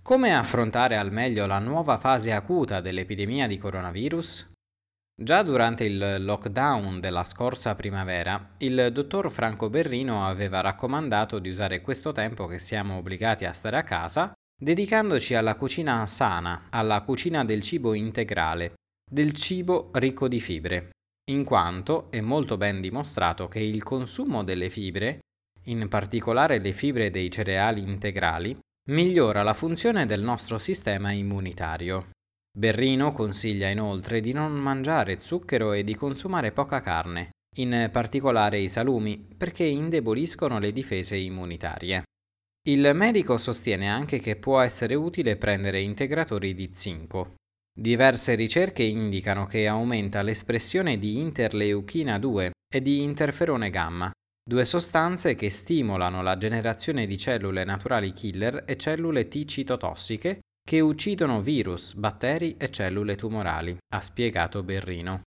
Come affrontare al meglio la nuova fase acuta dell'epidemia di coronavirus? Già durante il lockdown della scorsa primavera, il dottor Franco Berrino aveva raccomandato di usare questo tempo che siamo obbligati a stare a casa, dedicandoci alla cucina sana, alla cucina del cibo integrale, del cibo ricco di fibre, in quanto è molto ben dimostrato che il consumo delle fibre, in particolare le fibre dei cereali integrali, migliora la funzione del nostro sistema immunitario. Berrino consiglia inoltre di non mangiare zucchero e di consumare poca carne, in particolare i salumi, perché indeboliscono le difese immunitarie. Il medico sostiene anche che può essere utile prendere integratori di zinco. Diverse ricerche indicano che aumenta l'espressione di interleuchina 2 e di interferone gamma, due sostanze che stimolano la generazione di cellule naturali killer e cellule T citotossiche che uccidono virus, batteri e cellule tumorali, ha spiegato Berrino.